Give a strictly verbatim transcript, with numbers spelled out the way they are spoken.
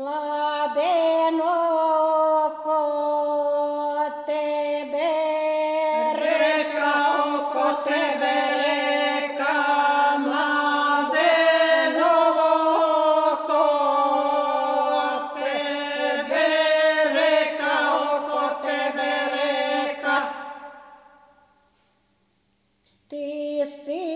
Mladeno oko tebe reka, oko tebe reka, mladenovo oko tebe reka, oko tebe reka. Ti si